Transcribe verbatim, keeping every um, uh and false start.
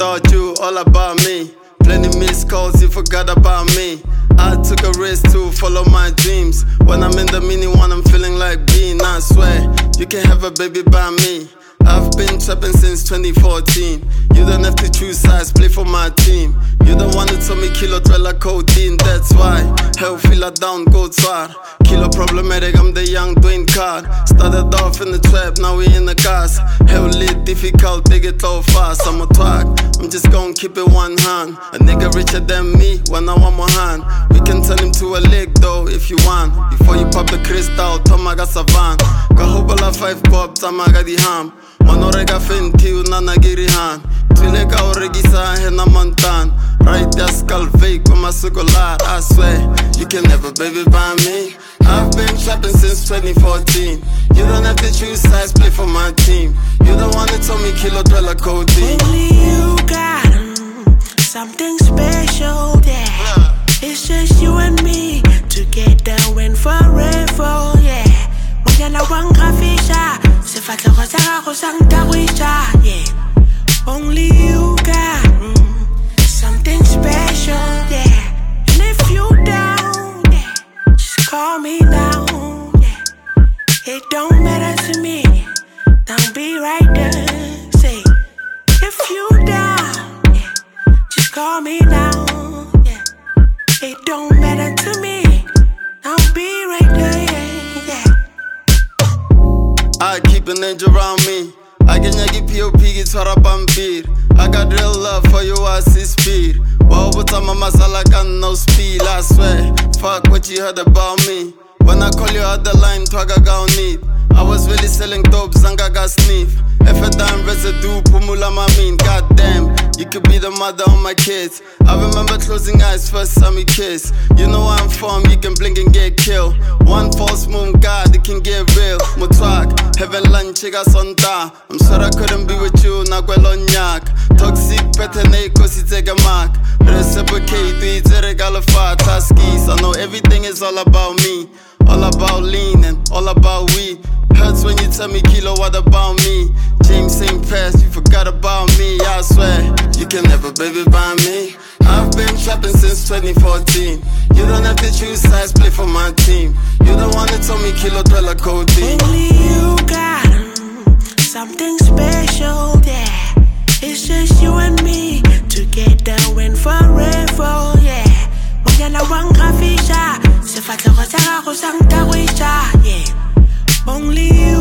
without you, all about me. Plenty missed calls, you forgot about me. I took a risk to follow my dreams. When I'm in the mini one, I'm feeling like being. I swear, you can have a baby by me. I've been trapping since twenty fourteen. You don't have to choose sides, play for my team. You the one who told me kilo trailer codeine. That's why, hell feel down, go twar. Kilo problematic, I'm the young Dwayne Card. Started off in the trap, now we in the cars. Hell lit, difficult, big it low fast. I'm a twag, I'm just gon' keep it one hand. A nigga richer than me, when I want more hand. We can turn him to a lick though, if you want. Before you pop the crystal, Tomaga Savan. Kahobala five pop, Tamaga di ham. Manorega fenti, unana girihan. Twileka oregisa, hena montan. Right there, skull fake with my circular. I swear, you can never baby by me. I've been trapping since twenty fourteen. You don't have to choose sides, play for my team. You the one that told me kilo dollar codeine. Only you got mm, something special there. Yeah. It's just you and me together and forever, yeah. Mojana wanga fisha, sefatla kosa kosa ntawisha, yeah. Only you got mm, something special, yeah. And if you down, yeah, just call me down, yeah. It don't matter to me, don't be right there. Say, if you down, yeah, just call me down, yeah. It don't matter to me, don't be right there, yeah. I keep an angel around me. I can yagi P O P gitara pampir. I got real love for you, I see speed. Wow, but I'm a masala got no speed. I swear, fuck what you heard about me. When I call you out the line, twaga gon' need. I was really selling dope, Zanga got sniff. If a damn residue, pumula mamin. Goddamn, you could be the mother of my kids. I remember closing eyes, first time we kiss. You know where I'm from, you can blink and get killed. One false moon, God, it can get real. Mutwag, heaven lunch, chiga sonta. I'm sorry I couldn't be with you, nagwelonyak. Toxic, petene, kosi take a mark. Reciprocate, do it, regalafa, taskis. I know everything is all about me. All about leaning, all about we. Hurts when you tell me kilo, what about me? James Saint Pass, you forgot about me. I swear, you can never baby by me. I've been trapping since twenty fourteen. You don't have to choose sides, play for my team. You the one that told me kilo dollar codeine. Only you got mm, something special there. It's just you and me together and forever, yeah. Mojana wanga fisha, sefatla kosa kosa ntawisha, yeah. Only you